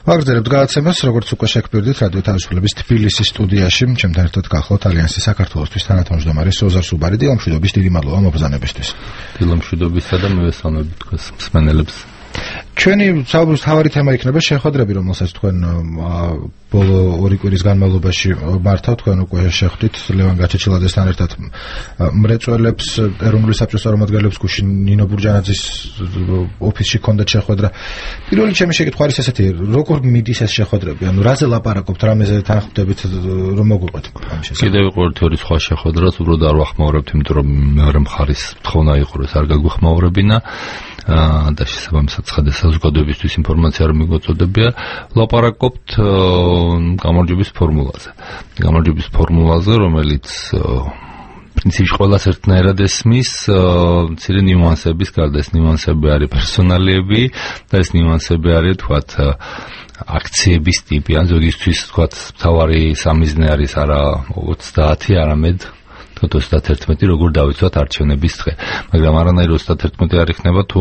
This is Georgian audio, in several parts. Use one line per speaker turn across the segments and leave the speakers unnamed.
ვაგრძელებთ გადაცემას, როგორც უკვე შეგვირდით, რადიო თავისუფლების თბილისის სტუდიაში, ჩემთან ერთად გახლავთ ალიანსის საქართველოსთვის თანათავმჯდომარე სოზარ სუბარი. დილამშვიდობის, დიდი მადლობა მობრძანებისთვის.
დილამშვიდობისა და მივესალმებით თქვენს მსმენელებს.
ჩვენი საუბრის თავარი თემა იქნება შეხვედრები, რომელსაც თქვენ ბოლო 2 კვირის განმავლობაში მართავთ. თქვენ უკვე შეხვდით ლევან გაჩეჩილაძესთან ერთად მრეწველებს, ეროვნული საბჭოს წარმომადგენლებს, გუშინ ნინო ბურჯანაძის ოფისში ჰქონდათ შეხვედრა. პირველი ჩემი შეკითხვა არის ესეთი, როგორ მიდის ეს შეხვედრები? ანუ რაზე ლაპარაკობთ, რამეზე თანხმდებით, რომ მოგვიყვეთ ამ შესახებ?
კიდევ ყოველთვიური სხვა შეხვედრას უბრალოდ არ ვახმაურებთ, იმიტომ რომ მეორე მხარის თხოვნა იყო, რომ არ გაგვეხმაურებინა. და შესაბამისად ცხადე საზოგადოებისთვის ინფორმაცია არ მიგვეწოდებია. ლაპარაკობთ გამარჯვების ფორმულაზე. გამარჯვების ფორმულაზე, რომელიც პრინციპში ყველას ერთნაირად ესმის, მცირე ნიუანსების გარდა. ეს ნიუანსები არის პერსონალიები და ეს ნიუანსები არის თქვათ აქციების ტიპი. ან ზოგისთვის თქვათ მთავარი სამიზნე არის არა 30, არამედ 31 როგორ დავიცვათ არჩევნების დღე. მაგრამ არანაირ 31 არ იქნება თუ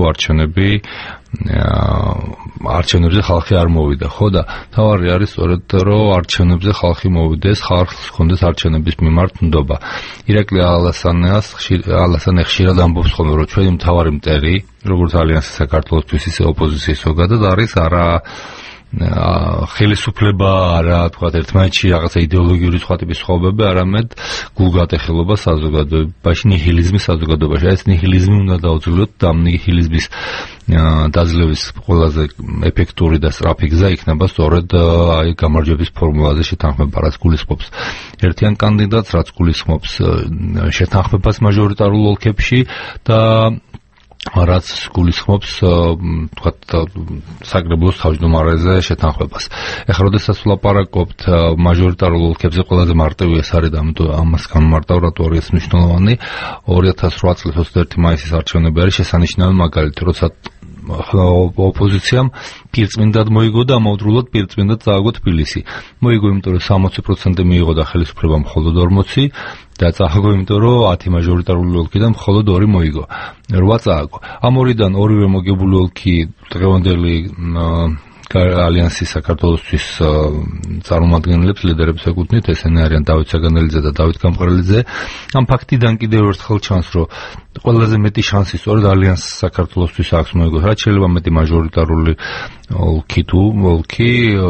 არჩევნებზე ხალხი არ მოვიდა, ხო და თავარი არის სწორედ რომ არჩევნებზე ხალხი მოვიდეს, ხალხს ჰქონდეს არჩევნების მიმართ ნდობა. ირაკლი ალასანე ხშირად ამბობს ხოლმე, რომ ჩვენი მთავარი მტერი, როგორც ალიანსი საქართველოსთვის, ისე ოპოზიციის ზოგადად არის არა ხელისუფლება, არა თქვა ერთმანეთში რაღაცა იდეოლოგიური სხვა ტიპის სხვაობები, არამედ გულგატეხილობა საზოგადოებაში, ნიჰილიზმი საზოგადოებაში. ეს ნიჰილიზმი უნდა დაუძლიოთ და ნიჰილიზმის დაძლევის ყველაზე ეფექტური და სწრაფი გზა იქნება სწორედ გამარჯვების ფორმულაზე შეთანხმება, რაც გულისხმობს ერთიან კანდიდატს, რაც გულისხმობს შეთანხმებას მაჟორიტარულ ოლქებში და რაც გულისხმობს თქვათ საკრებულოს თავმჯდომარეზე შეთანხმებას. ეხლა როდესაც ვლაპარაკობთ მაჟორიტარულ ოლქებზე, ყველაზე მარტივი ეს არის და ამიტომ ამას გამომარტავ, რატო არის ეს მნიშვნელოვანი. 2008 წლის 21 მაისის არჩევნები არის შესანიშნავი მაგალითი, როცა ოპოზიციამ პირწმინდად მოიგო და ამავდროულად პირწმინდად წააგო თბილისი. მოიგო, იმიტომ რომ 60% მიიღო და ხელისუფლება მხოლოდ 40 და წააგო, იმიტომ რომ 10 მაჟორიტარული ოლქიდან მხოლოდ 2 მოიგო. 8 წააგო. ამ ორიდან ორივე მოგებული ოლქი დღევანდელი ალიანსის საქართველოსთვის წარმომადგენლებს, ლიდერებს ეკუთვნით, ესენი არიან დავით საგანელიძე და დავით გამყრელიძე. ამ ფაქტიდან კიდევ ერთხელ ჩანს, რომ ყველაზე მეტი შანსი სწორედ ალიანსის საქართველოსთვის აქვს მოიგოს, რაც შეიძლება მეტი მაჟორიტარული ოლქი თუ ოლქი,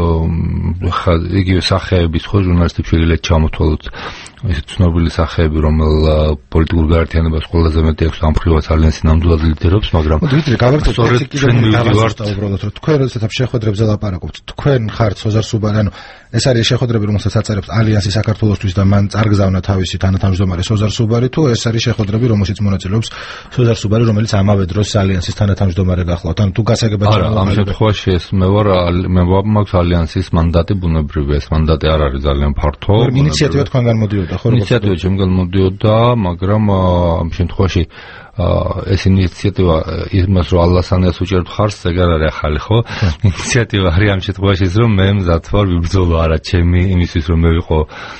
იგივე სახეების ხო ჟურნალისტებს შეგიძლიათ ჩამოთვალოთ ეს ცნობილი სახეები, რომელ პოლიტიკურ გაერთიანებას ყველაზე მეტი აქვს ამ მხრივაც ალიანსი ნამდვილად ლიდერობს, მაგრამ
დიმიტრი, გავაკეთოთ კიდევ დავასწავლოთ, რომ თქვენ როდესაც შეხვედრებზე ლაპარაკობთ, თქვენ ხართ სოზარ სუბარი, ანუ ეს არის შეხვედრები, რომელსაც აწერებს ალიანსი საქართველოსთვის და მან წარგზავნა თავისი თანათავმჯდომარე სოზარ სუბარი, თუ ეს არის შეხვედრები, რომელშიც მონაწილეობს სოზარ სუბარი, რომელიც ამავე დროს ალიანსის თანათავმჯდომარე გახლავთ. ანუ თუ გასაგებად
ამ შემთხვევაში ეს მე მაქვს ალიანსის მანდატი, ბუნებრივია ეს მანდატი არ არის ძალიან ფართო.
ინიციატივა თქვენგან მოდიოდა, ხო?
ინიციატივა ჩემგან მოდიოდა, მაგრამ ამ შემთხვევაში ეს ინიციატივა იმას რომ ალასანეს უჭერთ ხარს, ეგ არ არის ახალი, ხო? ინიციატივა არის ამ შემთხვევაში ის, რომ მე მზად ვარ ვიბრძოლო არა ჩემი იმისთვის, რომ მე ვიყო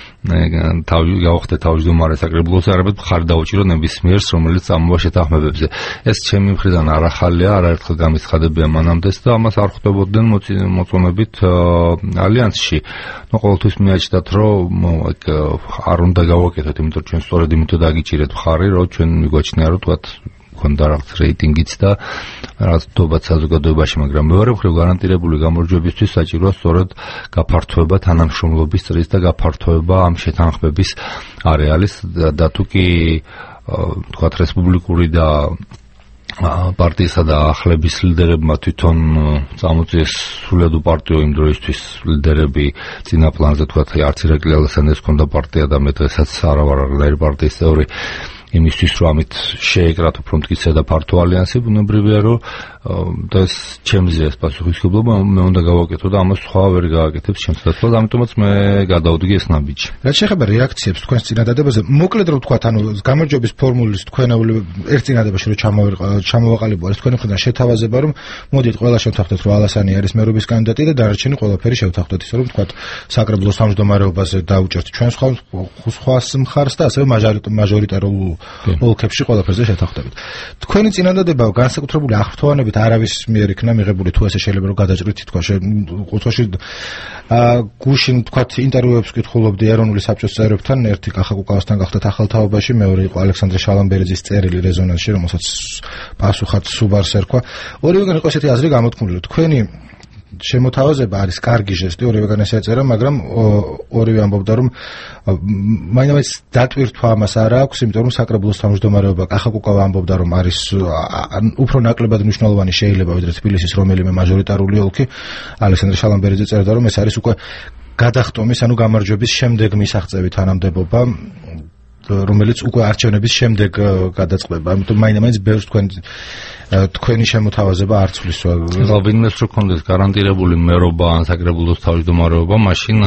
გავხდე თავმჯდომარე საკრებულოს, არამედ მხარ დაუჭირო ნებისმიერს, რომელიც წამოვა შეთანხმებებზე. ეს ჩემი მხრიდან არ ახალია, არაერთხელ გამიცხადებია მანამდეც და ამას არ ხვდებოდნენ მოწონებით ალიანსში. ნუ ყოველთვის მიაჩნდათ, რომ არ უნდა გავაკეთოთ, იმიტომ რომ ჩვენ სწორედ იმიტომ დაგიჭირეთ მხარი, რომ ჩვენ მიგვაჩნია, რომ თქვათ ქონდა რაღაც რეიტინგიც და რაღაც დობა საზოგადოებაში, მაგრამ მეორე მხრივ გარანტირებული გამარჯვებისთვის საჭიროა სწორედ გაფართოება თანამშრომლობის წრის და გაფართოება ამ შეთანხმების არეალის და თუ კი თქვათ რესპუბლიკური და პარტიისა და ახლების ლიდერებმა თვითონ წამოწიეს სრულად უპარტიო იმ დროისთვის ლიდერები წინა პლანზე, თქვათ არც ირაკლი ალასანეს ჰქონდა პარტია და მე დღესაც არა ვარ არანაირი პარტიის წევრი, იმისთვის რომ ამით შეეკრათ უფრო მტკიცე და ფართო ალიანსი, ბუნებრივია რომ და ეს ჩემზეა ეს პასუხისმგებლობა, მე უნდა გავაკეთო და ამას სხვა ვერ გააკეთებს ჩემს დაცვას, ამიტომაც მე გადავდგი ეს ნაბიჯი.
რაც შეეხება რეაქციებს თქვენს წინადადებაზე, მოკლედ რომ ვთქვათ, ანუ გამარჯვების ფორმულის თქვენეული ერთ წინადებაში რომ ჩამოვაყალიბო არის თქვენი მხრიდან შეთავაზება, რომ მოდით ყველა შევთანხმდეთ, რომ ალასანი არის მერობის კანდიდატი და დანარჩენი ყველაფერი შევთანხმდეთ, ისე რომ ვთქვათ საკრებულოს თავმჯდომარეობაზე დაუჭერთ ჩვენ სხვა მხარს და ასევე მაჟორიტარულ ოლქებში ყველაფერზე შეთანხმდებით. თქვენი წინადადება განსაკუთრებული აღფრთოვანებით არავის მიერ იქნა მიღებული, თუ ესე შეიძლება რომ გადაჭრით თქვა კუთხეში გუშინ თქვა ინტერვიუებს კითხულობდი ეროვნული საბჭოს წევრებთან, ერთი კახაკუკავასთან გახდათ ახალ თაობაში, მეორე იყო ალექსანდრე შალამბერიძის წერილი რეზონანსში, რომელსაც პასუხად სუბარს ერქვა. ორივეგან იყო ესეთი აზრი გამოთქმული, რომ თქვენი შემოთავაზება არის კარგი ჟესტი, ორივეგან ესე ეწერა, მაგრამ ორივე ამბობდა, რომ მაინც დატვირთვა ამას არ აქვს, იმიტომ რომ საკრებულოს თავმჯდომარეობა კახაკუკავა ამბობდა, რომ არის უფრო ნაკლებად მნიშვნელოვანი შეიძლება ვიდრე თბილისის რომელიმე მაჟორიტარული ოლქი. ალექსანდრე შალამბერიძე წერდა, რომ ეს არის უკვე გადახტომის, ანუ გამარჯვების შემდეგ მისაღწევი თანამდებობა, რომელიც უკვე არჩევნების შემდეგ გადაწყდება. ამიტომ მაინც ბევრს თქვენი შემოთავაზება არ ცვლის.
ვინმეს რო კონდეს გარანტირებული მერობა ან საკრებულოს თავმჯდომარეობა, მაშინ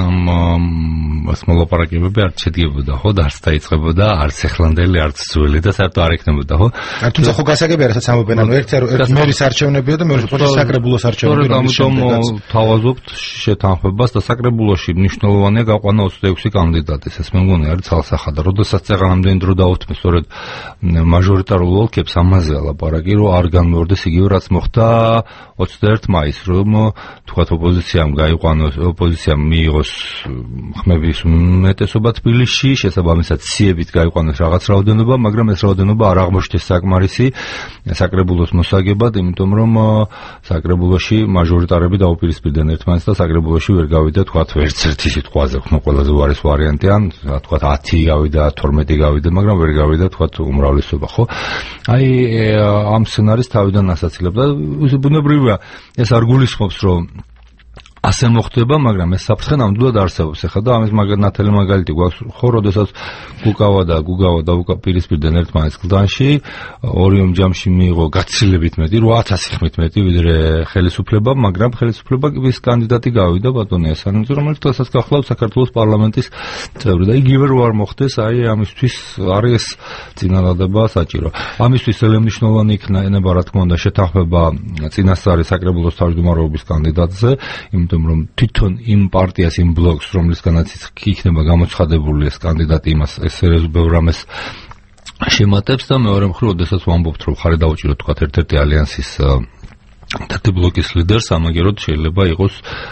ამ მოლაპარაკებები არ შედგებოდა, ხო, და არც დაიწყებოდა, არც ეხლანდელი, არც ძველი და საერთოდ არ ექნებოდა, ხო?
თუმცა ხო გასაგებია, რასაც ამბობენ, ანუ ერთი მერის არჩევნებია და მეორე პოტენციალ საკრებულოს არჩევნები.
ამიტომ თავაზობთ შეთანხმებას და საკრებულოში მნიშვნელოვანია გაყვანა 26 კანდიდატის. ეს მე მგონი არის ცალსახადა. როდესაც წეღან ამდენი დრო დაუთმე სწორედ მაჟორიტარულ ოლქებს ამაზეა ლაპარაკი, რომ არ განმეორდეს იგივე რაც მოხდა 21 მაისს, რომ თქვათ ოპოზიციამ გაიყვანოს, ოპოზიციამ მიიღოს ხმების უმეტესობა თბილისში, შესაბამისად სიებით გაიყვანოს რაღაც რაოდენობა, მაგრამ ეს რაოდენობა არ აღმოჩნდეს საკმარისი საკრებულოს მოსაგებად, იმიტომ რომ საკრებულოში მაჟორიტარები დაუპირისპირდნენ ერთმანეთს და საკრებულოში ვერ გავიდა თქვათ ერთ-ერთი სიტყვაზე, ხო, ყველაზე უარეს ვარიანტი, ან თქვათ 10 გავიდა, 12 გავიდა, მაგრამ ვერ გავიდა თქვათ უმრავლესობა, ხო? აი ამ სცენარის თავიდან ასაცილებ და ბუნებრივია ეს არ გულისხმობს, რომ ასე მოხდება, მაგრამ ეს საფრთხე ნამდვილად არსებობს. ეხლა და ამის ნათელი მაგალითი გვაქვს, ხო, როდესაც გუგავა და დაუპირისპირდნენ ერთმანეთს კლდანში, ორიომ ჯამში მიიღო გაცილებით მეტი, 8000 ხმით მეტი ვიდრე ხელისუფლება, მაგრამ ხელისუფლების კანდიდატი გავიდა ბატონი ესანიძე, რომელიც დღესაც გახლავთ საქართველოს პარლამენტის წევრი და იგივე რო არ მოხდეს, აი ამისთვის არის წინადადება საჭირო. ამისთვის ელემნიშნულოვანი იქნება, რა თქმა უნდა, შეთანხმება წინასწარი საკრებულოს თავმჯდომარეობის კანდიდატზე, იმიტომ რომ თვითონ იმ პარტიას, იმ ბლოკს, რომლისგანაც იქნება გამოცხადებული ეს კანდიდატი, იმას ეს ბევრ რამეს შემატებს და მეორე მხრივ, როდესაც ვამბობთ, რომ ხარი დაუჭიროთ თქვათ ერთ-ერთი ალიანსის ერთი ბლოკის ლიდერს, ამაგეროდ შეიძლება იყოს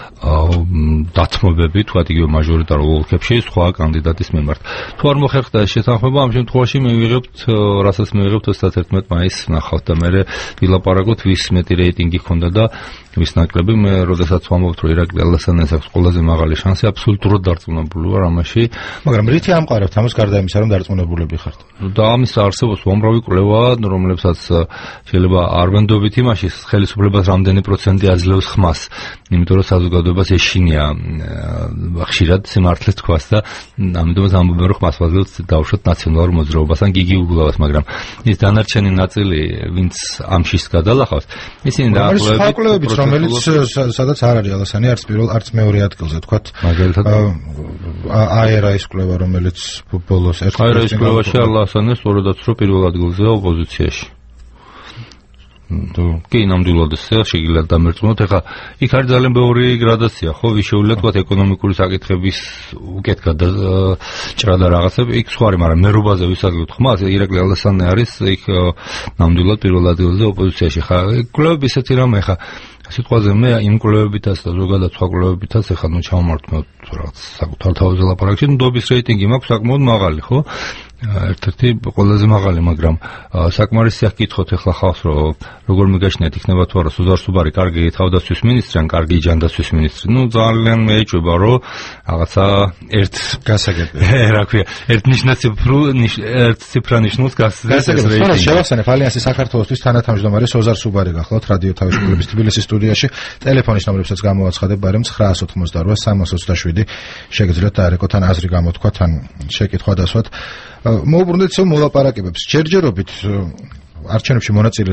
დათმობები, თქვათ იგივე მაჟორიტარულ ოლქებში სხვა კანდიდატის მიმართ. თუ არ მოხერხდა ეს შეთანხმება, ამ შემთხვევაში მივიღებთ, რასაც მივიღებთ 31 მაისს ნახავთ და მე ვილაპარაკოთ, ვის მეტი რეიტინგი ჰქონდა და ვის ნაკლები. მე როდესაც ვამბობთ, რომ ირაკლი ალასანიას აქვს ყველაზე მაღალი შანსი, აბსოლუტურად დარწმუნებული ვარ ამაში.
მაგრამ რითი ამყარებთ ამას გარდა იმისა, რომ დარწმუნებულები ხართ?
და ამის არსებობს უამრავი კვლევა, რომლებსაც შეიძლება არ ვენდობით იმაში, ხელისუფლებას რამდენი პროცენტი აძლევს ხმას, იმიტომ რომ საზოგადოებას ეშინია ხშირად სიმართლე თქვას და ამიტომაც ამბობენ, რომ ხმას ვაძლევთ დავუშვათ ნაციონალურ მოძრაობას ან გიგი უგულავას, მაგრამ ის დანარჩენი ნაწილი, ვინც ამშიც გადალახავს, ისინი
დაახლოებით რომელიც სადაც არ არის ალასანი, არც პირველ, არც მეორე ადგილზე, თქვათ.
მაგალითად
აერაის კვლევა, რომელიც ბოლოს ერთ
აერაის კვლევაში ალასანი სწორედაც რო პირველ ადგილზეა ოპოზიციაში. კი, ნამდვილად ესეა, შეგიძლიათ დამერწმუნოთ. ეხლა იქ არის ძალიან ბევრი გრადაცია, ხო, ვიშეულა თქვათ ეკონომიკური საკითხების უკეთ გადაჭრა და რაღაცები, იქ სხვა არის, მაგრამ მერობაზე ვისაგებთ ხმას, ირაკლი ალასანი არის იქ ნამდვილად პირველ ადგილზე ოპოზიციაში. ხა კვლევები ისეთი რამე, ხა სიტყვაზე მე იმ კვლევებითაც და ზოგადად სხვა კვლევებითაც ეხლა ნუ ჩავმართმევთ რაღაც საკუთარ თავზე ლაპარაკში, ნდობის რეიტინგი მაქვს საკმაოდ მაღალი, ხო? ერთ-ერთი ყველაზე მაღალი, მაგრამ საკმარისია გკითხოთ ეხლა ხალხს, რომ როგორ მიგაშნიათ, იქნება თუ არა სუზარ სუბარი კარგი თავდაცვის მინისტრი ან კარგი ჯანდაცვის მინისტრი. ნუ ძალიან მეეჭვება, რომ რაღაცა ერთ
გასაგებია.
რა ქვია, ერთ ციფრა ნიშნულს გასაგებია.
რეიტინგი. შევახსენებ ალიანსის საქართველოსთვის თანათავმჯდომარე სოზარ სუბარი გახლავთ რადიო თავისუფლების თბილისის სტუდიაში. ტელეფონის ნომრებსაც გამოვაცხადებ, ბარემ 988 327 შეგიძლიათ დაერეკოთ ან აზრი გამოთქვათ ან შეკითხვა დასვათ. მოუბრუნდეთ მოლაპარაკებებს. ჯერჯერობით არჩევნებში მონაწილე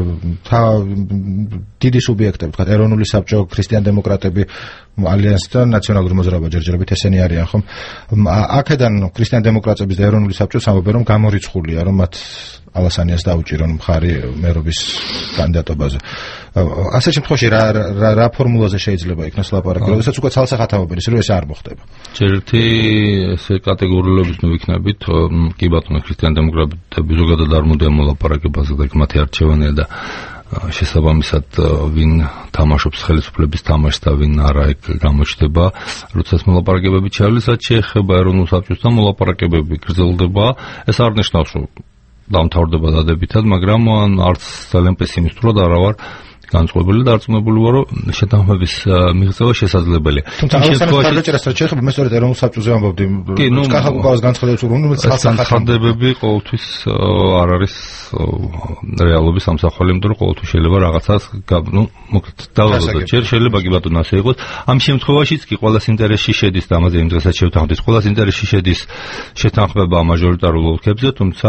დიდი სუბიექტები, თქვა ეროვნული საბჭო, ქრისტიან-დემოკრატები, ალიანსი და ნაციონალური მოძრაობა ჯერჯერობით ესენი არიან, ხომ? აქედან ქრისტიან-დემოკრატების და ეროვნული საბჭოს ამბობენ, რომ გამორიცხულია, რომ მათ ალასანიას დაუჭირონ მხარი მერობის კანდიდატობაზე. ასე შემთხვევაში რა ფორმულაზე შეიძლება იქნას ლაპარაკი, როდესაც უკვე ცალსახად ამბობენ, რომ ეს არ მოხდება.
ჯერ ერთი ესე კატეგორიულობით მოვიქნებით, კი ბატონო, ქრისტიან-დემოკრატები ზოგადად არ მოდიან მოლაპარაკებაზე და მათი არჩევანია და შესაბამისად ვინ თამაშობს ხელისუფლების თამაშს და ვინ არა ეგ გამოჩნდება, როდესაც მოლაპარაკებები ჩავლის, რაც შეეხება ეროვნულ საბჭოსთან მოლაპარაკებები გრძელდება, ეს არ ნიშნავს, რომ დამთავრდება დადებითად, მაგრამ არც ძალიან პესიმისტურად არა ვარ განწყობილი და არწმუნებული ვარ, რომ შეთანხმების მიღწევა შესაძლებელია.
თუმცა აღსანიშნავად რაც შეეხება, მე სწორედ ეროვნულ საბჭოზე ამბობდი, კახაკუկავის განცხადებს, რომ
განცხადებები ყოველთვის არ არის რეალობის სამსახური, იმიტომ რომ ყოველთვის შეიძლება რაღაცას მოკლედ დავალოდოთ. ჯერ შეიძლება კი ბატონო ასე იყოს. ამ შემთხვევაშიც კი ყოველას ინტერესში შედის და ამაზე იმ დღესაც შევთანხმდით, ყოველას ინტერესში შედის შეთანხმება მაჟორიტარულ ოლქებზე, თუმცა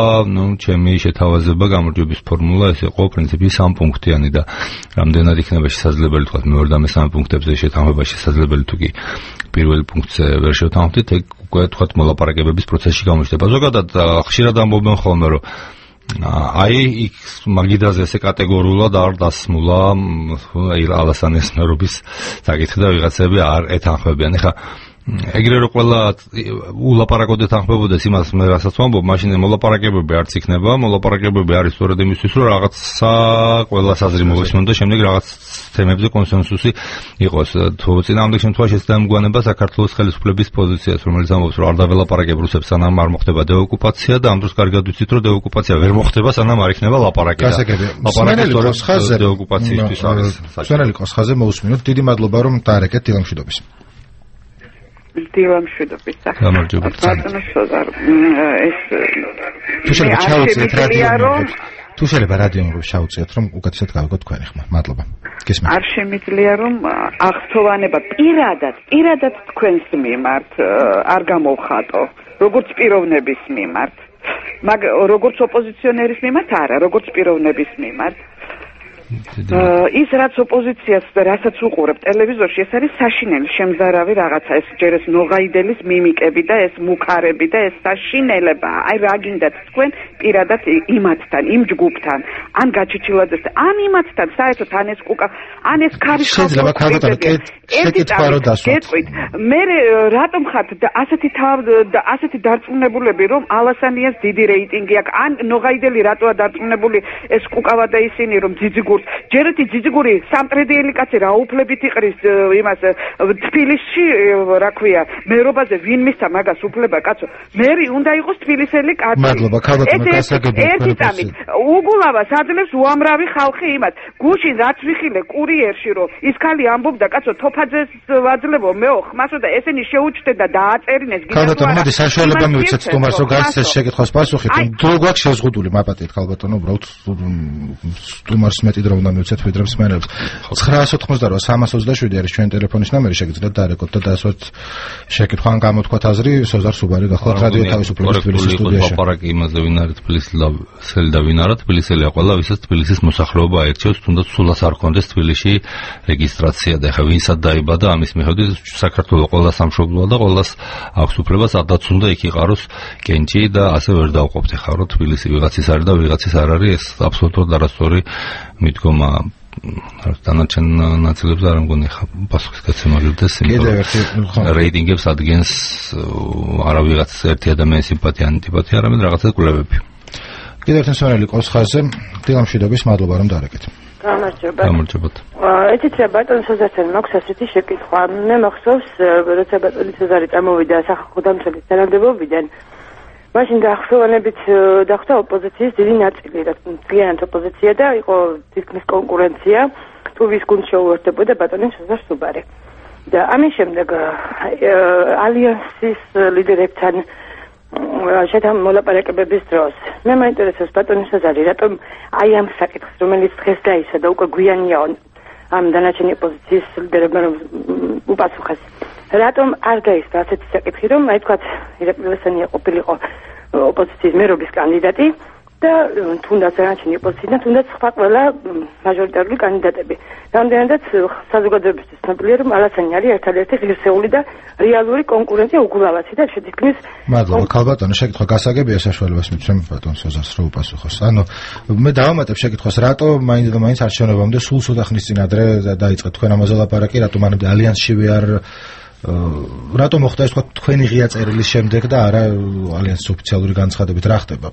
ჩემი შეთავაზება გამარჯვების ფორმულა ეს იყო პრინციპი 3 პუნქტიანი და რამდენად იქნება შესაძლებელი თქვა მეორე და მესამე პუნქტებზე შეთანხმება შესაძლებელი თუ კი პირველ პუნქტზე ვერ შევთანხმდით, ეგ უკვე თქვა მოლაპარაკებების პროცესში გამოჩნდება. ზოგადად ხშირად ამბობენ ხოლმე, რომ აი იქ მაგიდაზე ესე კატეგორიულად არ დასმულა ალასანიას მერობის საკითხი და ვიღაცები არ ეთანხმებიან. ეხლა ეგრე რომ ყველა ულაპარაკოდეთ თანხმებოდეს იმას მე რასაც ვამბობ, მაშინ მოლაპარაკებები არც იქნება, მოლაპარაკებები არის სწორედ იმისთვის, რომ რაღაცა ყველა საზრი მოვისმენ და შემდეგ რაღაც თემებზე კონსენსუსი იყოს. თუ წინააღმდეგ შემთხვევაში შეცდამგვანება საქართველოს ხელისუფლების პოზიციას, რომელიც ამბობს, რომ არ დაველაპარაკებ რუსებს, სანამ არ მოხდება დეოკუპაცია და ამ დროს კარგად ვიცით, რომ დეოკუპაცია ვერ მოხდება, სანამ არ იქნება ლაპარაკი. ლაპარაკი სწორედ დეოკუპაციისთვის არის.
სვენელი კოსხაზე მოусმინოთ, დიდი მადლობა რომ დაარეკეთ დილამშვიდობის.
დილამშვიდობის.
გამარჯობა.
ბატონო სოზარ, ეს
თუ შეიძლება ჩავუწიეთ რადიო. თუ შეიძლება რადიო შევუწიოთ, რომ უკეთესად გავიგოთ თქვენი ხმა. მადლობა. გისმენთ.
არ შემიძლია რომ აღთხოვანება პირადად თქვენს მიმართ არ გამოვხატო, როგორც პიროვნების მიმართ. როგორც ოპოზიციონერის მიმართ არა, როგორც პიროვნების მიმართ. ის რაც ოპოზიციას და რასაც უყურებ ტელევიზორში, ეს არის საშინელი შემზარავი რაღაცა, ეს ჯერ ეს ნოღაიდელის მიმიკები და ეს მუქარები და ეს საშინელება. აი რა გინდათ თქვენ პირადად იმათთან, იმ ჯგუფთან, ან გაჩიჩილაძესთან, ან იმათთან, საერთოდ ან ეს კუკა, ან ეს ქარიშხალ.
შეიძლება ქალბატონო შეკითხვა რო დასვათ.
გეტყვით, მე რატომ ხართ და ასეთი დარწმუნებულები, რომ ალასანიას დიდი რეიტინგი აქვს, ან ნოღაიდელი რატოა დარწმუნებული ეს კუკავა და ისინი, რომ ძიძიგურს ჯერეთი ძიძიგური სამტრედიელი კაცი რა უფლებით იყრის იმას თბილისში, რა ქვია, მერობაზე ვინ მისცა მაგას უფლება, კაცო? მერი უნდა იყოს თბილისელი კაცი.
მადლობა, ქალბატონო, გასაგები
ერთი უგულავას აძლევს უამრავი ხალხი იმას. გუშინ რაც ვიხილე კურიერში, რომ ის ქალი ამბობდა, კაცო, თოფაძეს ვაძლებო მეო ხმასო და ესენი შეუჩდნენ და დააწერინეს.
ქალბატონო, მოდი საშუალება მივიცეთ სტუმარს, რომ გასცეს შეკითხვის პასუხი. დრო გვაქვს შეზღუდული, მაპატეთ ქალბატონო, უბრალოდ სტუმარს მეტი დრო უნდა მივცეთ ვიდრე მსმენელს. 988-327 არის ჩვენი ტელეფონის ნომერი, შეგიძლიათ დაარეკოთ და დასვათ შეკითხვა, ან გამოთქვათ აზრი, სოზარ სუბარი გახლავთ რადიო თავისუფლების თბილისის სტუდიაში.
ლაპარაკი იმაზე ვინ არის თბილისელი და ვინ არა თბილისელია, ყველა ვისაც თბილისის მოსახლეობა აირჩევს, თუნდაც სულაც არ ქონდეს თბილისში რეგისტრაცია და ეხლა ვინსაც დაიბადა ამის მიხედვით საქართველოს ყველა სამშობლოა და ყველას აქვს უფლება სადაც უნდა იქ იყაროს კენჭი და ასე ვერ დავყოფთ ეხლა რომ თბილისი ვიღაცის არის და ვიღაცის არ არის, ეს აბსოლუტურად არასწორი მიდგომა. დანარჩენ ნაწილებს არ მგონი ხა პასუხის გაცემა გიდეს რეიტინგებს ადგენს არა ვიღაც ერთი ადამიანის სიმპათია ანტიპათია, არამედ რაღაცა კვლევები.
კიდევ ერთი მსმენელი კოსხაზე, დილამშვიდობის, მადლობა რომ დაარეკეთ.
გამარჯობათ.
ეთით რა ბატონ სოზართან მაქვს ასეთი შეკითხვა. მე მახსოვს, როცა ბატონი სოზარი წამოვიდა სახალხო დამცველის თანამდებობიდან, მაშინ დაახლოებით დახვდა ოპოზიციის დიდი ნაწილი, მთლიანად ოპოზიცია და იყო თითქმის კონკურენცია, თუ ვის გუნდს შეუერთდებოდა ბატონი სოზარ სუბარი. და ამის შემდეგ ალიანსის ლიდერებთან მოლაპარაკებების დროს მე მაინტერესებს ბატონი სოზარი, რატომ აი ამ საკითხს, რომელიც დღეს დაისა და უკვე გვიანია ამ დანარჩენი ოპოზიციის ლიდერებმა უპასუხეს, რატომ არ გაისვა ასეთი საკითხი, რომ აი თქვათ ირაკლი ლესანია ყოფილიყო ოპოზიციის მერობის კანდიდატი და თუნდაც არანჩინი პოზიცია, თუნდაც სხვა ყველა მაჟორიტარული კანდიდატები. რამდენადაც საზოგადოებისთვის ცნობილია, რომ ალასანი არის ერთადერთი ღირსეული და რეალური კონკურენტი უგულავაცი და შეთქმის.
მადლობა, ქალბატონო, შეკითხვა გასაგებია საშუალებას მიცემ ბატონ სოზას რო უპასუხოს. ანუ მე დავამატებ შეკითხვას, რატო მაინც არჩევნებამდე სულ ცოტა ხნის წინ ადრე დაიწყეთ თქვენ ამაზე ლაპარაკი, რატო მანამდე ალიანსშივე არ რატო მოხდა ეს თქვა თქვენი ღია წერილის შემდეგ და არა ალიანსის ოფიციალური განცხადებით რა ხდება?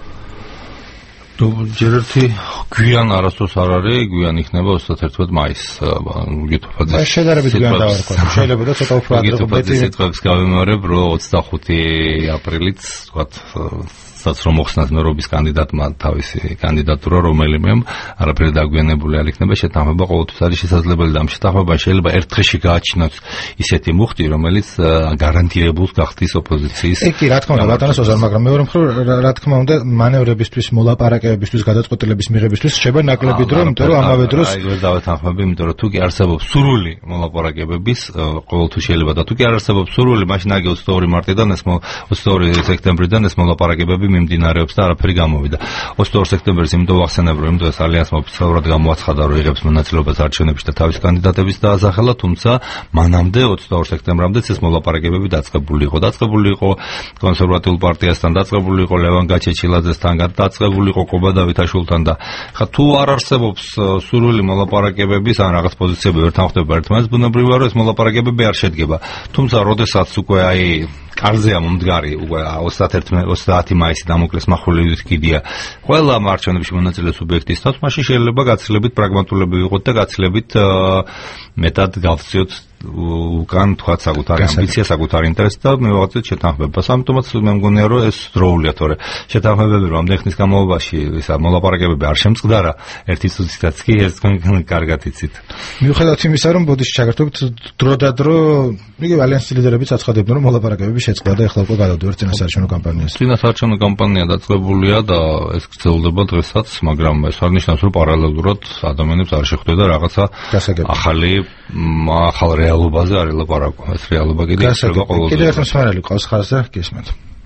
ჯერ ერთი გვიან არასდროს არ არის, გვიან იქნება 31 მაისს. გითხოვთ
შედარებით გვიან დავარქვა. შეიძლება და ცოტა უფრო ადრე მეტი
სიტყვებს გავიმეორებ, რომ 25 აპრილით, ვთქვათ, სადაც რომ მოხსნას მერობის კანდიდატმა თავისი კანდიდატურა, რომელიმე არაფერი დაგვიანებული არ იქნება, შეთანხმება ყოველთვის არის შესაძლებელი და ამ შეთანხმებაში შეიძლება ერთ დღეში გააჩინოს ისეთი მუხტი, რომელიც გარანტირებულს გახდის ოპოზიციის.
კი, რა თქმა უნდა, ბატონო სოზარ, მაგრამ მეორე მხრივ, რა თქმა უნდა, მანევრებისთვის, მოლაპარაკებებისთვის, გადაწყვეტილების მიღებისთვის შეება ნაკლები დრო, იმიტომ რომ ამავე დროს
აი დავეთანხმები, იმიტომ რომ თუ კი არსებობს სურვილი მოლაპარაკებების, ყოველთვის შეიძლება და თუ კი არ არსებობს სურვილი, მაშინ აგი 22 მარტიდან ეს 22 სექტემბრიდან ეს მოლაპარაკებები მიმდინარეობს და არაფერი გამოვიდა. 22 სექტემბერს იმიტომ ვახსენებ, რომ იმდროს ალიანსმა ოფიციალურად გამოაცხადა, რომ იღებს მონაწილეობას არჩევნებში და თავის კანდიდატების დაასახელა, თუმცა მანამდე 22 სექტემბრამდეც ეს მოლაპარაკებები დაწყებული იყო. დაწყებული იყო კონსერვატიულ პარტიასთან, დაწყებული იყო ლევან გაჩეჩილაძესთან, დაწყებული იყო ყობა დავითაშვილთან და ხა თუ არ არსებობს სურვილი მოლაპარაკებების ან რაღაც პოზიციები ვერ თანხმდება ერთმანეთს, ბუნებრივია რომ ეს მოლაპარაკებები არ შედგება. თუმცა როდესაც უკვე აი კარზეა მომდგარი უკვე 30 მაისი დამოკლეს מחულებით კიდია ყველა მარჩევნებში მონაწილე სუბიექტის თავს, მაშინ შეიძლება გაცილებით პრაგმატულები ვიყოთ და გაცილებით მეტად გავწიოთ უკან თქვა საკუთარი ამბიცია, საკუთარი ინტერესი და მივაღწიოთ შეთანხმებას. ამიტომაც მე მგონია რომ ეს დროულია, თორე შეთანხმებები რამდენი ხნის განმავლობაში ისა მოლაპარაკებები არ შემწყდარა, ერთი წუთითაც კი ეს თქვენ კარგად იცით.
მიუხედავად იმისა, რომ ბოდიში ჩაგერთობთ დრო და დრო, იგივე ალიანსის ლიდერებიც აცხადებდნენ, რომ მოლაპარაკებები შეწყდა და ეხლა უკვე გადავდივართ წინასაარჩევნო კამპანიას.
წინასაარჩევნო კამპანია დაწყებულია და ეს გრძელდება დღესაც, მაგრამ ეს არ ნიშნავს, რომ პარალელურად ადამიანებს არ შეხვდება რაღაცა ახალი რეალობაზე არ ელაპარაკო. ეს რეალობა კიდე იქნება ყოველდღე.
კიდევ ერთი მსმენელი ყავს ხაზზე, გისმენთ.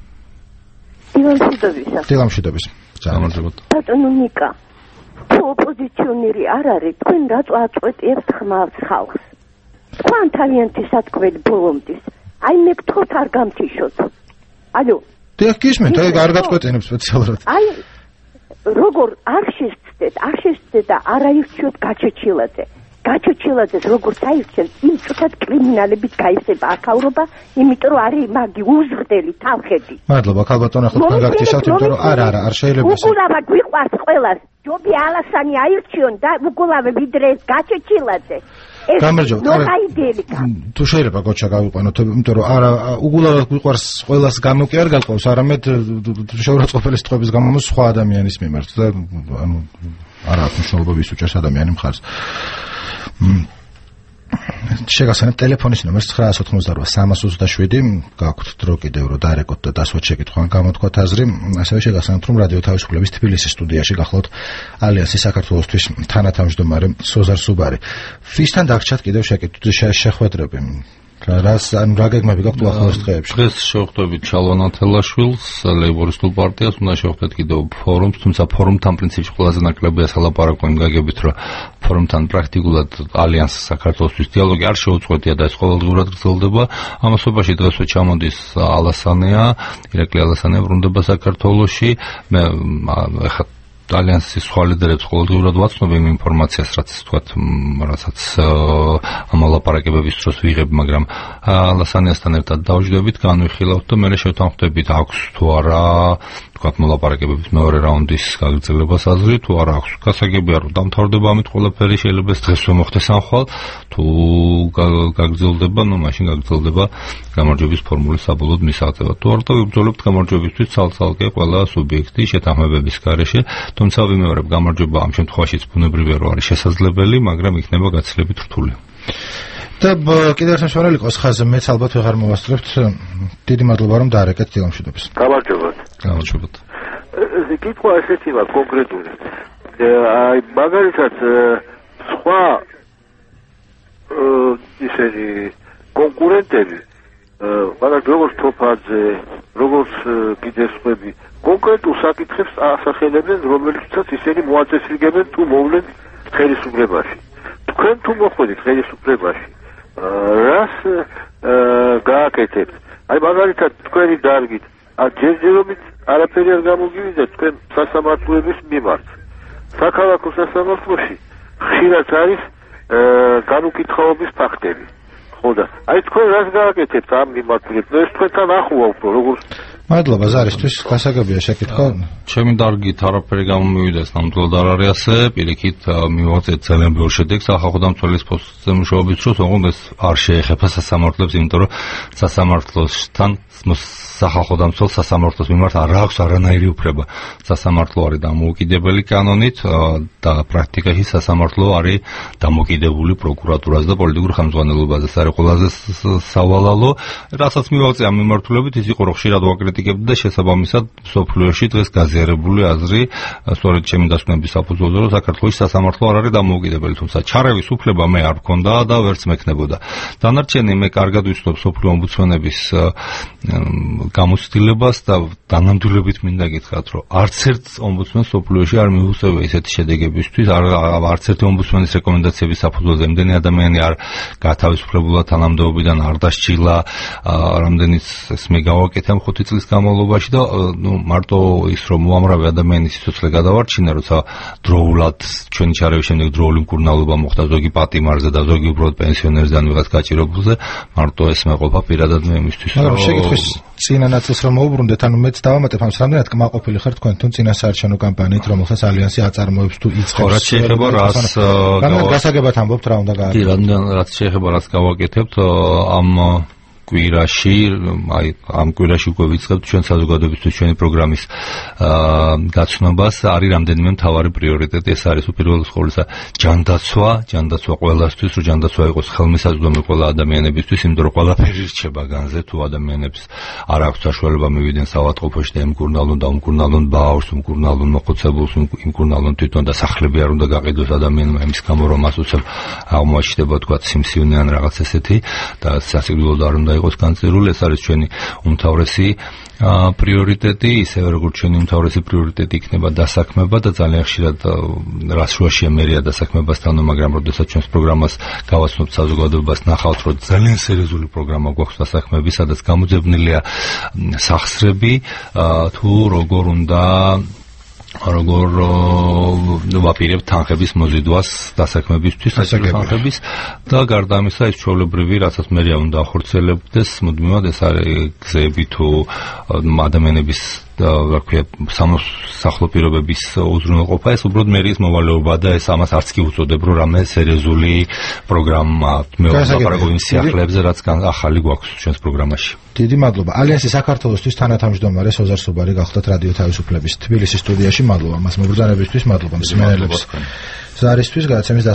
დილამშვიდობის.
გამარჯობათ.
ბატონო ნიკა, თუ ოპოზიციონერი არ არის, თქვენ რატო აწყვეტიებთ ხმავს ხალხს? თქვენ თავიანთი სათქმელი ბოლომდის. აი მე გთხოვთ არ გამთიშოთ. ალო.
დიახ, გისმენთ, აი არ გაწყვეტინებ სპეციალურად.
აი როგორ არ შეცდეთ და არ აირჩიოთ გაჩეჩილაძე. გაჩეჩილაძეს როგორც აირჩიეთ, იმ წუთად კრიმინალებით გაიხსება აქაურობა, იმიტომ რომ არის მაგი უზრდელი თავხედი.
მადლობა, ქალბატონო, ახლა თქვენ გაგტიშავთ, იმიტომ რომ არ შეიძლება ეს.
უგულავა გვიყვარს ყველას. ჯობი ალასანი აირჩიონ და უგულავა ვიდრე გაჩეჩილაძე.
გამარჯობათ. თუ შეიძლება გოჩა გავიყვანოთ, იმიტომ რომ არა უგულავა გვიყვარს ყველას გამო კი არ გალყავს, არამედ შეურაცხყოფელი სიტყვების გამო სხვა ადამიანის მიმართ და ანუ არა აქვს მნიშვნელობა ვის უჭერს ადამიანი მხარს. შეგახსენებთ ტელეფონის ნომერს 988-327 გაქვთ დრო კიდევ რომ დაერეკოთ და დასვათ შეკითხვა ან გამოთქვათ აზრი. ასევე შეგახსენებთ რომ რადიო თავისუფლების თბილისის სტუდიაში გახლავთ ალიანსის საქართველოსთვის თანათავმჯდომარე სოზარ სუბარი. ვისთან დაგჭათ კიდევ შეხვედრები? რას ან რა გეგმები გაქვთ ახალ დღეებში?
დღეს შევხვდებით ჩალვან ათელაშვილს, ლეიბორისტულ პარტიას, უნდა შევხვდეთ კიდევ ფორუმს, თუმცა ფორუმთან პრინციპში ყველაზე ნაკლებია სალაპარაკო იმ გაგებით, რომ ფორუმთან პრაქტიკულად ალიანსის საქართველოსთვის დიალოგი არ შეუწყვეტია და ეს ყოველდღურად გრძელდება. ამასობაში დღესვე ჩამოდის ალასანია, ირაკლი ალასანია ბრუნდება საქართველოში. მე ახლა ალიანსის სხვა ლიდერებს ყოველდღურად ვაცნობ იმ ინფორმაციას, რასაც ამ ლაპარაკებების დროს ვიღებ, მაგრამ ალასანიასთან ერთად დავждებით, განვიხილავთ და მე შევთანხმდებით აქვს თუ არა, თქვათ მოლაპარაკებების მეორე რაუნდის გაგრძელებას აზრი, თუ არა აქვს. გასაგებია რომ დამთავრდება ამით ყველაფერი, შეიძლება ეს დღესვე მოხდეს ამხვალ, თუ გაგრძელდება, მაშინ გაგრძელდება გამარჯვების ფორმულის საბოლოოდ მისაღწევა. თუ არა, ვიბრძოლებთ გამარჯვებისთვის ცალ-ცალკე ყველა სუბიექტი შეთანხმებების გარეშე. თუმცა ვიმეორებ, გამარჯვება ამ შემთხვევაშიც ბუნებრივია რომ არის შესაძლებელი, მაგრამ იქნება გაცილებით რთული.
და კიდევ ერთი მსმენელი ყავს ხაზზე, მეც ალბათ ვეღარ მოვასწრებთ. დიდი მადლობა რომ დაარეკეთ დილამშვიდობის.
გამარჯობათ.
გამარჯობათ.
კითხვა ესეთი მაქვს კონკრეტული. აი მაგალითად სხვა ისინი კონკურენტები, მაგრამ როგორც თოფაძე, როგორც კიდე სხვები კონკრეტულ საკითხებს ასახელებენ, რომელიცაც ისინი მოაწესრიგებენ თუ მოვლენ ხელისუფლებაში. თქვენ თუ მოხვედით ხელისუფლებაში, რას გააკეთებთ? აი მაგალითად თქვენი დარგით, ჯერჯერობით არაფერი არ გამოგივიძეთ თქვენ სასამართლოების მიმართ. საქალაქო სასამართლოში ხშირად არის განუკითხაობის ფაქტები. ხო და აი თქვენ რას გააკეთებთ ამ მიმართულებით? ეს თქვენთან ახლოა უფრო როგორც
მადლობა ზარისთვის, გასაგებია შეკითხვა.
ჩემი დარგით არაფერი გამომივიდეს, ნამდვილად არ არის ასე. პირიქით მივაწეთ ძალიან ბევრ შედეგს სახალხო დამცველის პოსტზე მუშაობის დროს, ოღონდ ეს არ შეეხება სასამართლოებს, იმიტომ რომ სასამართლოსთან სახალხო დამცველ სასამართლოს მიმართ არ აქვს არანაირი უფლება. სასამართლო არის დამოუკიდებელი კანონით და პრაქტიკაში სასამართლო არის დამოუკიდებული პროკურატურაზე და პოლიტიკურ ხელმძღვანელობაზე. ეს არის ყველაზე სავალალო, რასაც მივაწე ამ მიმართულებით, ის იყო რომ ხშირად ვაკრიტიკებდი და შესაბამისად სოფლიოში დღეს გაზიარებული აზრი, სწორედ ჩემი დასკვნების საფუძველზე, რომ საქართველოს სასამართლო არ არის დამოუკიდებელი, თუმცა ჩარევის უფლება მე არ მქონდა და ვერც მექნებოდა. დანარჩენი მე კარგად ვიცნობ სოფლიო ომბუდსმენების გამოცდილებას და დანამდვილებით მინდა გითხრათ, რომ არც ერთ ომბუდსმენს სოფლიოში არ მიუწევია ისეთი შედეგებისთვის, არც ერთი ომბუდსმენის რეკომენდაციების საფუძველზე იმდენი ადამიანი არ გათავისუფლებულა თანამდებობიდან, არ დასჯილა, რამდენიც მე გავაკეთე ამ 5 წლის განმავლობაში და მარტო ის რომ უამრავი ადამიანის სიცოცხლე გადავარჩინა, როცა დროულად ჩვენი ჩარევის შემდეგ დროული მკურნალობა მოხდა ზოგი პატიმარზე და ზოგი უბრალოდ პენსიონერზე ან ვიღაც გაჭირებულზე, მარტო ეს მეყოფა პირადად მე იმისთვის
რომ შეკითხვის წინა ნაწილს რომ მოუბრუნდეთ, ანუ მეც დავამატებ ამას, რამდენად კმაყოფილი ხართ თქვენთან წინა საარჩევნო კამპანიით, რომელსაც ალიანსი აწარმოებს თუ იწყებს.
ხო, რაც შეეხება
გასაგებად ამბობთ რა უნდა გააკეთოთ.
რაც შეეხება რაც გავაკეთებთ ამ კვირაში, აი ამ კვირაში უკვე ვიწყებთ ჩვენ საზოგადოებისთვის ჩვენი პროგრამის გაცნობას. არის რამდენიმე მთავარი პრიორიტეტი, ეს არის უპირველეს ყოვლისა ჯანდაცვა ყველასთვის, რომ ჯანდაცვა იყოს ხელმისაწვდომი ყველა ადამიანებისთვის, იმიტომ რომ ყველაფერი რჩება განზე, თუ ადამიანებს არ აქვს საშუალება მივიდნენ საავადმყოფოში და ემკურნალონ და უმკურნალონ ბავშვს, უმკურნალონ მოხუცებულს, იმკურნალონ თვითონ და სახლები არ უნდა გაყიდოს ადამიანმა იმის გამო, რომ მას უცებ აღმოაჩნდება თქვა სიმსივნე ან რაღაც ესეთი და სასიკვდილოდ არ უნდა იყოს განწერული. ეს არის ჩვენი უმთავრესი პრიორიტეტი, ისევე როგორც ჩვენი უმთავრესი პრიორიტეტი იქნება დასაქმება და ძალიან ხშირად რას შუაშია მერია დასაქმებასთანო, მაგრამ როდესაც ჩვენს პროგრამას გავაცნობთ საზოგადოებას, ნახავთ, რომ ძალიან სერიოზული პროგრამა გვაქვს დასაქმების, სადაც გამოძებნილია სახსრები, თუ როგორ უნდა ვაპირებთ თანხების მოზიდვას დასაქმებისთვის, თანხების და გარდა ამისა ის ჩვეულებრივი, რასაც მერია უნდა ახორციელებდეს, მუდმივად ეს არის გზები თუ ადამიანების რა ქვია სამოსახლო პირობების უზრუნველყოფა, ეს უბრალოდ მერიის მოვალეობა და ეს ამას არც კი უწოდებ, რომ რამე სერიოზული პროგრამა მე ვაპარაკობ იმ სიახლეებზე, რაც ახალი გვაქვს ჩვენს პროგრამაში.
დიდი მადლობა. ალიანსი საქართველოსთვის თანათავმჯდომარე სოზარ სუბარი გახლდათ რადიო თავისუფლების თბილისის სტუდიაში. მადლობა მას მობრძანებისთვის, მადლობა მსმენელებს ზარისთვის გადაცემის